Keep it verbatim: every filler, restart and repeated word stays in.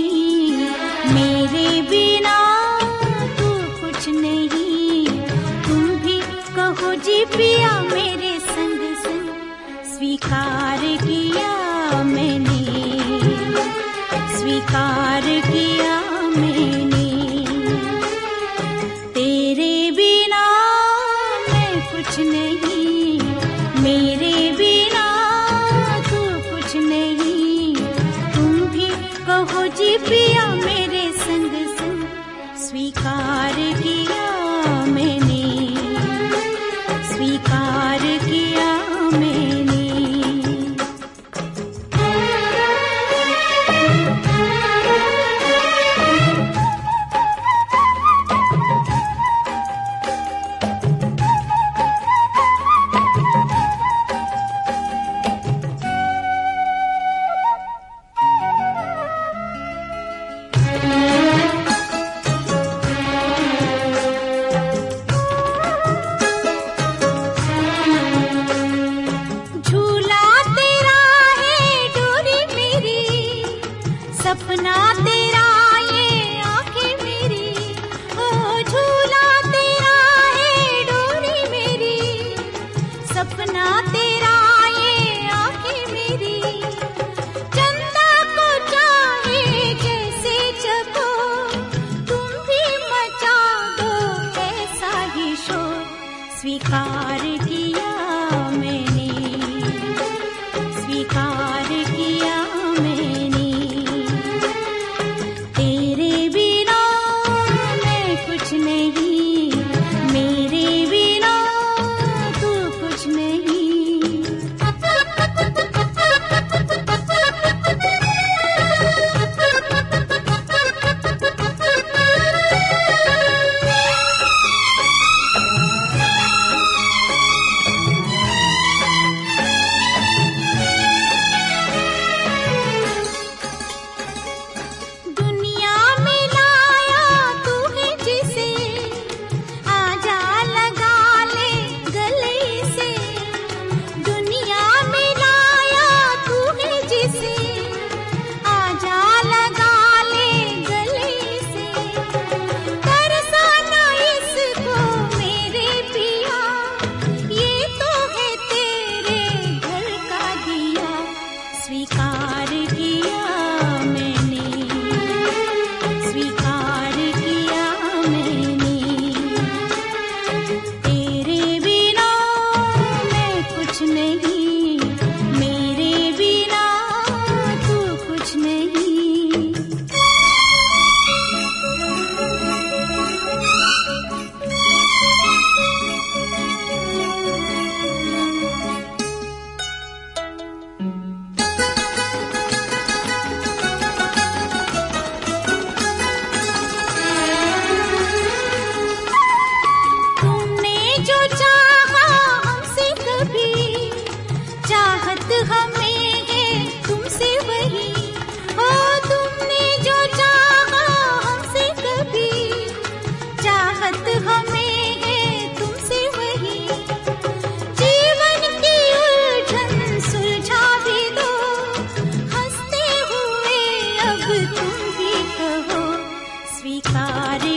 नहीं, मेरे बिना तू कुछ नहीं। तुम भी कहो जी पिया मेरे संग संग, स्वीकार किया मैंने, स्वीकार किया मैंने। तेरे बिना मैं कुछ नहीं, मेरे बिना तू कुछ नहीं। तुम भी कहो जी पिया मेरे संग संग, स्वीकार किया मैंने, स्वीकार किया मैंने। सपना तेरा ये आंखें मेरी, ओ झूला तेरा है डोरी मेरी। सपना तेरा ये आंखें मेरी, चंदा को चाहे जैसे जगो, तुम भी मचा दो ऐसा ही शोर। स्वीकार किया मैंने, स्वीकार किया मैंने। नहीं, मेरे बिना तू कुछ नहीं। दुनिया में लाया तू है जिसे, आजा लगा ले गले से। दुनिया में लाया तू है जिसे, आजा लगा ले गले से। तरसाना इसको मेरे पिया, ये तो है तेरे घर का दिया। स्वीकार किया मैंने, स्वीकार किया मैंने। तेरे बिना मैं कुछ नहीं, मेरे बिना तू कुछ नहीं। तुमने जो चाहा हमसे कभी, चाहत हमें है तुमसे वही। ओ तुमने जो चाहा हमसे कभी, चाहत हमें है तुमसे वही। जीवन की उलझन सुलझा भी दो, हंसते हुए अब तुम भी कहो स्वीकार